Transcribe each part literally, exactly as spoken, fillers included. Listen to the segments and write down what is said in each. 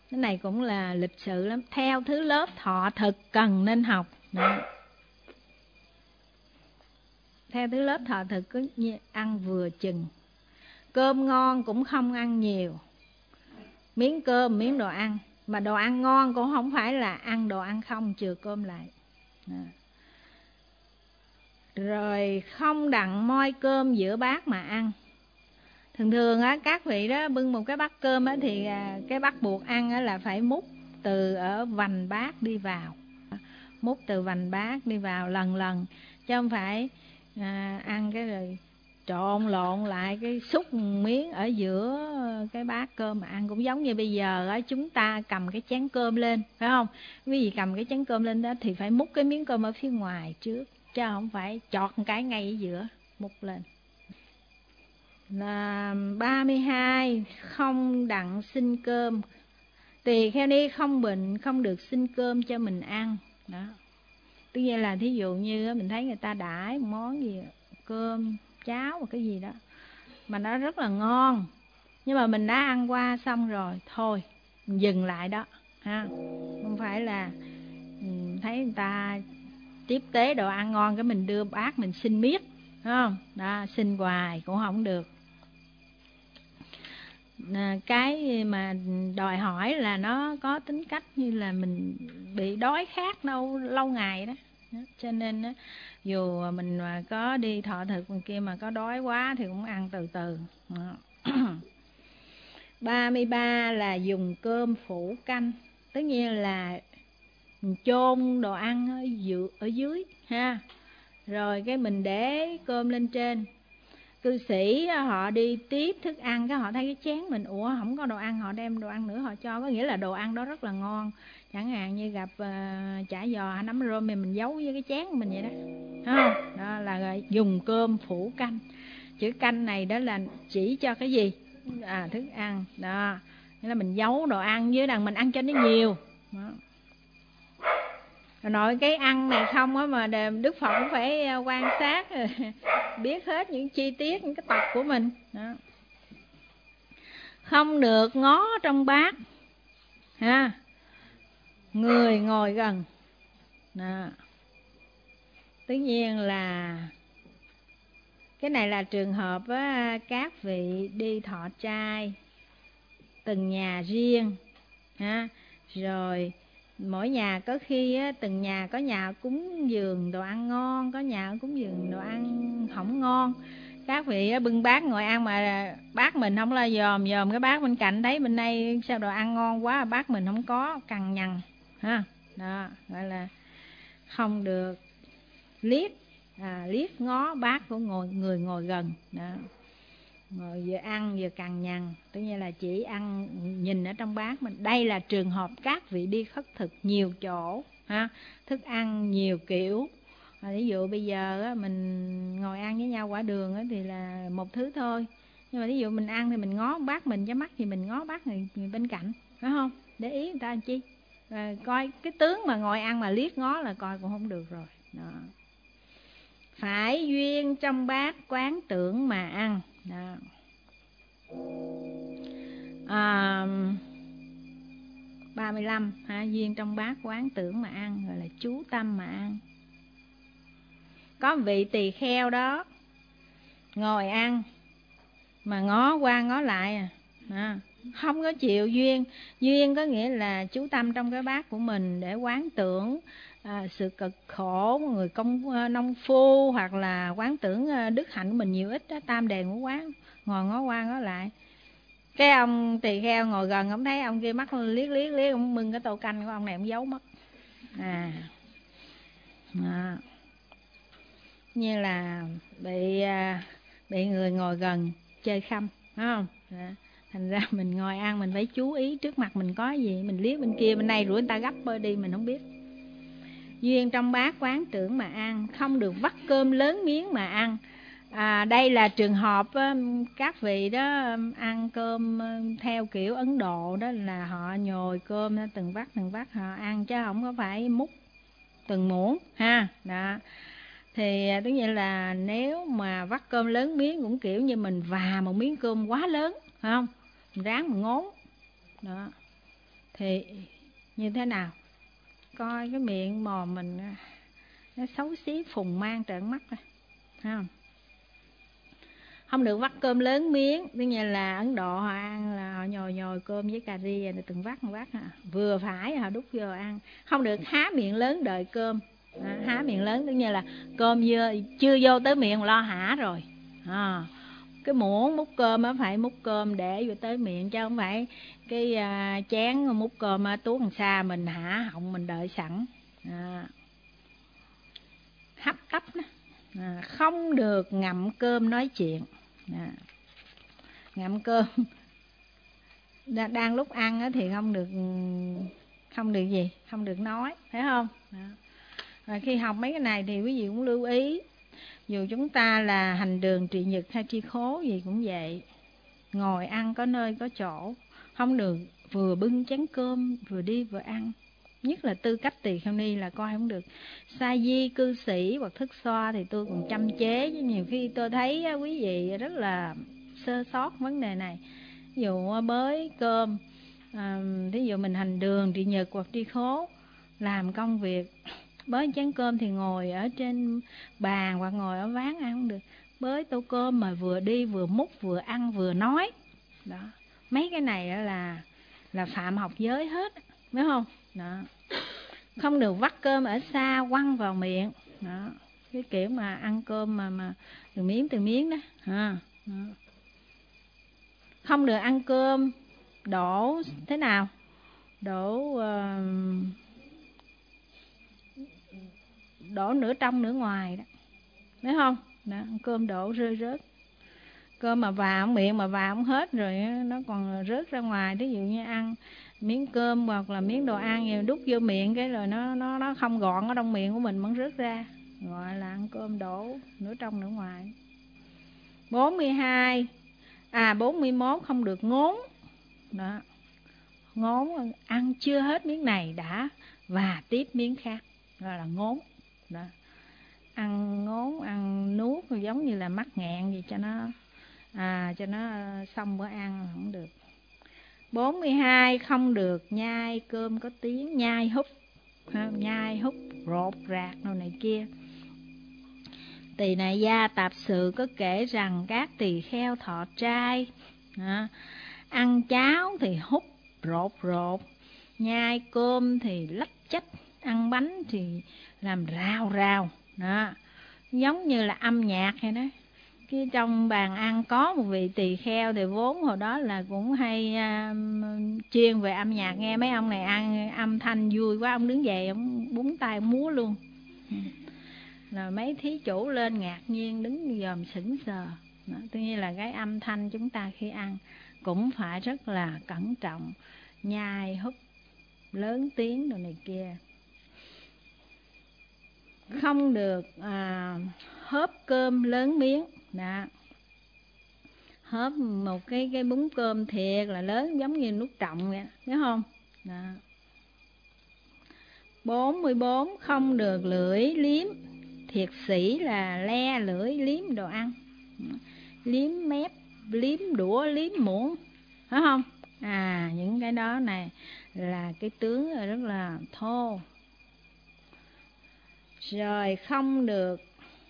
Cái này cũng là lịch sự lắm. Theo thứ lớp thọ thực cần nên học. Đó. Theo thứ lớp thọ thực cứ ăn vừa chừng. Cơm ngon cũng không ăn nhiều. Miếng cơm, miếng đồ ăn. Mà đồ ăn ngon cũng không phải là ăn đồ ăn không chừa cơm lại. Đó. Rồi không đặng moi cơm giữa bát mà ăn. Thường thường á, các vị đó bưng một cái bát cơm á, thì cái bắt buộc ăn á, là phải múc từ ở vành bát đi vào. Múc từ vành bát đi vào lần lần. Chứ không phải à, ăn cái rồi trộn lộn lại cái xúc miếng ở giữa cái bát cơm mà ăn. Cũng giống như bây giờ á, chúng ta cầm cái chén cơm lên, phải không? Quý vị cầm cái chén cơm lên đó thì phải múc cái miếng cơm ở phía ngoài trước, chứ không phải chọt một cái ngay ở giữa múc lên. Là ba mươi hai, không đặng xin cơm. Tỳ kheo ni không bệnh, không được xin cơm cho mình ăn. Đó. Tức nghĩa là thí dụ như mình thấy người ta đãi một món gì, cơm, cháo hoặc cái gì đó mà nó rất là ngon, nhưng mà mình đã ăn qua xong rồi, thôi mình dừng lại đó ha. Không phải là thấy người ta tiếp tế đồ ăn ngon cái mình đưa bát mình xin miết, đúng không? Đó, xin hoài cũng không được. Cái mà đòi hỏi là nó có tính cách như là mình bị đói khát lâu lâu ngày đó. Cho nên dù mình mà có đi thọ thực bên kia mà có đói quá thì cũng ăn từ từ. ba mươi ba là dùng cơm phủ canh. Tất nhiên là mình chôn đồ ăn ở dưới, ở dưới ha. Rồi cái mình để cơm lên trên. Cư sĩ họ đi tiếp thức ăn, cái họ thấy cái chén mình, ủa không có đồ ăn, họ đem đồ ăn nữa họ cho. Có nghĩa là đồ ăn đó rất là ngon. Chẳng hạn như gặp uh, chả giò hay nấm rơm thì mình giấu với cái chén của mình vậy đó, thấy không? Đó là dùng cơm phủ canh. Chữ canh này đó là chỉ cho cái gì? À, thức ăn. Đó, nghĩa là mình giấu đồ ăn với đằng mình ăn cho nó nhiều. Đó. Rồi nội cái ăn này không á mà Đức Phật cũng phải quan sát biết hết những chi tiết, những cái tật của mình. Đó. Không được ngó trong bát ha, người ngồi gần. Đó. Tất nhiên là cái này là trường hợp á, các vị đi thọ trai từng nhà riêng ha. Rồi mỗi nhà có khi á, từng nhà có nhà cúng dường đồ ăn ngon, có nhà cúng dường đồ ăn không ngon. Các vị á, bưng bát ngồi ăn mà bát mình không la dòm dòm cái bát bên cạnh, thấy bên đây sao đồ ăn ngon quá, bát mình không có, cằn nhằn ha. Đó gọi là không được liếc à, liếc ngó bát của ngồi, người ngồi gần. Đó. Ngồi vừa ăn vừa cằn nhằn, tức như là chỉ ăn nhìn ở trong bát mình. Đây là trường hợp các vị đi khất thực nhiều chỗ ha, thức ăn nhiều kiểu. À, ví dụ bây giờ á, mình ngồi ăn với nhau quả đường á, thì là một thứ thôi, nhưng mà ví dụ mình ăn thì mình ngó bát mình, cho mắt thì mình ngó bát người, người bên cạnh, phải không? Để ý người ta làm chi? À, coi cái tướng mà ngồi ăn mà liếc ngó là coi cũng không được rồi. Đó. Phải duyên trong bát quán tưởng mà ăn. Đó. À, ba mươi lăm ha, duyên trong bát quán tưởng mà ăn, gọi là chú tâm mà ăn. Có vị tỳ kheo đó ngồi ăn mà ngó qua ngó lại à, à không có chịu duyên. Duyên có nghĩa là chú tâm trong cái bát của mình để quán tưởng à, sự cực khổ người công nông phu, hoặc là quán tưởng đức hạnh của mình nhiều ít đó, tam đề ngũ quán, ngồi ngó qua ngó lại. Cái ông tỳ kheo ngồi gần, ông thấy ông kia mắt liếc liếc liếc, ông bưng cái tô canh của ông này ông giấu mất. À, à. Như là bị bị người ngồi gần chơi khăm, phải không? À, thành ra mình ngồi ăn mình phải chú ý trước mặt mình có gì, mình liếc bên kia bên đây rủi người ta gấp bơi đi mình không biết. Duyên trong bát quán tưởng mà ăn, không được vắt cơm lớn miếng mà ăn. À, đây là trường hợp các vị đó ăn cơm theo kiểu Ấn Độ, đó là họ nhồi cơm từng vắt từng vắt họ ăn, chứ không có phải múc từng muỗng ha. Đó. Thì tất nhiên là nếu mà vắt cơm lớn miếng cũng kiểu như mình và một miếng cơm quá lớn, phải không? Mình ráng mình ngốn. Đó. thì như thế nào? Coi cái miệng mồm mình nó xấu xí phùng mang trợn mắt rồi, thấy không? Không được vắt cơm lớn miếng. Tức như là Ấn Độ họ ăn là họ nhồi nhồi cơm với cà ri rồi từng vắt một vắt à. Vừa phải họ đút vô ăn. Không được há miệng lớn đợi cơm à, há miệng lớn tức như là cơm chưa, chưa vô tới miệng lo hả rồi à. Cái muỗng múc cơm á phải múc cơm để vô tới miệng, chứ không phải cái à, chén múc cơm tuốt đằng xa mình hả họng mình đợi sẵn à. Hấp tấp đó à, không được ngậm cơm nói chuyện à. Ngậm cơm đang lúc ăn thì không được, không được gì, không được nói, phải không? Đó. Rồi khi học mấy cái này thì quý vị cũng lưu ý, dù chúng ta là hành đường trị nhật hay tri khố gì cũng vậy, ngồi ăn có nơi có chỗ, không được vừa bưng chén cơm vừa đi vừa ăn. Nhất là tư cách tỳ kheo ni là coi không được. Sa di cư sĩ hoặc thức xoa thì tôi còn chăm chế, chứ nhiều khi tôi thấy quý vị rất là sơ sót vấn đề này. Ví dụ bới cơm, à, ví dụ mình hành đường trị nhật hoặc tri khố, làm công việc bới chén cơm thì ngồi ở trên bàn hoặc ngồi ở ván ăn không được. Bới tô cơm mà vừa đi vừa múc vừa ăn vừa nói đó. Mấy cái này là là phạm học giới hết, phải không? Đó. Không được vắt cơm ở xa quăng vào miệng đó. Cái kiểu mà ăn cơm mà mà từng miếng từng miếng đó, à, đó. Không được ăn cơm đổ thế nào? Đổ uh, đổ nửa trong nửa ngoài đó, phải không? Đó, ăn cơm đổ rơi rớt. Cơm mà vào miệng mà vào không hết rồi nó còn rớt ra ngoài. Ví dụ như ăn miếng cơm hoặc là miếng đồ ăn rồi đút vô miệng cái rồi nó nó nó không gọn ở trong miệng của mình vẫn rớt ra, gọi là ăn cơm đổ nửa trong nửa ngoài. bốn mươi hai à bốn mươi mốt không được ngốn đó. Ngốn ăn chưa hết miếng này đã và tiếp miếng khác, gọi là ngốn đó. Ăn ngốn, ăn nuốt giống như là mắc nghẹn gì cho nó à cho nó xong bữa ăn không được. bốn mươi hai không được nhai cơm có tiếng, nhai hút ha, nhai hút rột rạc đồ này kia. Tỳ Này Gia Tạp Sự có kể rằng các tỳ kheo thọ trai à, ăn cháo thì hút rột rột, nhai cơm thì lách chách, ăn bánh thì làm rào rào đó. Giống như là âm nhạc hay đó. Cái trong bàn ăn có một vị tỳ kheo thì vốn hồi đó là cũng hay uh, chuyên về âm nhạc, nghe mấy ông này ăn âm thanh vui quá, ông đứng dậy ông búng tay múa luôn. Là mấy thí chủ lên ngạc nhiên đứng dòm sững sờ. Tuy nhiên là cái âm thanh chúng ta khi ăn cũng phải rất là cẩn trọng, nhai hút lớn tiếng đồ này kia. Không được à, hớp cơm lớn miếng đó. Hớp một cái cái bún cơm thiệt là lớn giống như nút trọng vậy, thấy không? Đó. bốn mươi bốn không được lưỡi liếm. Thiệt sĩ là le lưỡi liếm đồ ăn, liếm mép, liếm đũa, liếm muỗng, phải không? À những cái đó này là cái tướng rất là thô. Rồi không được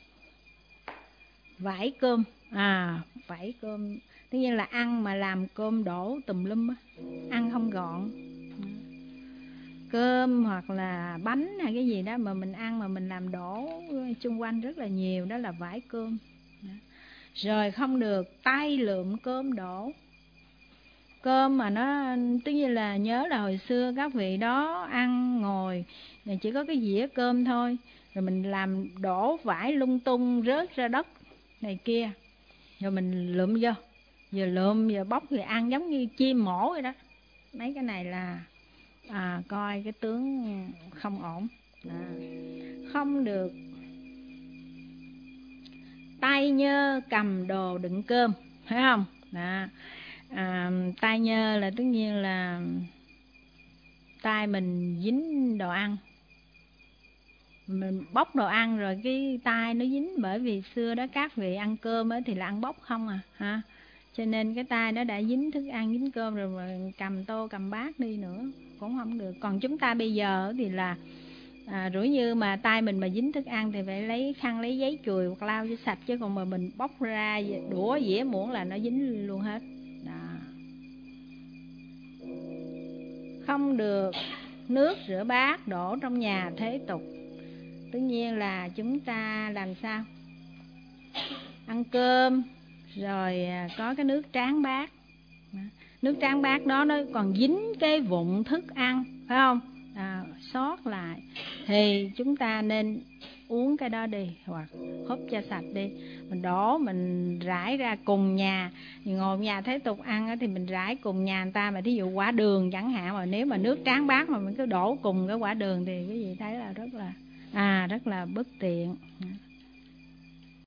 vải cơm. À vải cơm tất nhiên là ăn mà làm cơm đổ tùm lum á, ăn không gọn. Cơm hoặc là bánh hay cái gì đó mà mình ăn mà mình làm đổ xung quanh rất là nhiều, đó là vải cơm. Rồi không được tay lượm cơm đổ. Cơm mà nó tất nhiên là nhớ là hồi xưa các vị đó ăn ngồi chỉ có cái dĩa cơm thôi, rồi mình làm đổ vải lung tung rớt ra đất này kia, rồi mình lượm vô, vừa lượm vừa bóc vừa ăn giống như chim mổ vậy đó. Mấy cái này là à, coi cái tướng không ổn. À, không được tay nhơ cầm đồ đựng cơm, phải không? Đó. À, tay nhơ là tất nhiên là tay mình dính đồ ăn, mình bóc đồ ăn rồi cái tay nó dính, bởi vì xưa đó các vị ăn cơm ấy thì là ăn bóc không à ha, Cho nên cái tay nó đã dính thức ăn, dính cơm rồi mà cầm tô cầm bát đi nữa cũng không được. Còn chúng ta bây giờ thì là à, rủi như mà tay mình mà dính thức ăn thì phải lấy khăn, lấy giấy chùi hoặc lau cho sạch, chứ còn mà mình bóc ra đũa dĩa muỗng là nó dính luôn hết đó. Không được nước rửa bát đổ trong nhà thế tục. Tất nhiên là chúng ta làm sao ăn cơm rồi có cái nước tráng bát, nước tráng bát đó nó còn dính cái vụn thức ăn, phải không, à, sót lại thì chúng ta nên uống cái đó đi, hoặc húp cho sạch đi. Mình đổ mình rải ra cùng nhà, thì ngồi nhà thế tục ăn thì mình rải cùng nhà người ta, mà thí dụ quả đường chẳng hạn, mà nếu mà nước tráng bát mà mình cứ đổ cùng cái quả đường thì cái gì thấy là rất là à rất là bất tiện.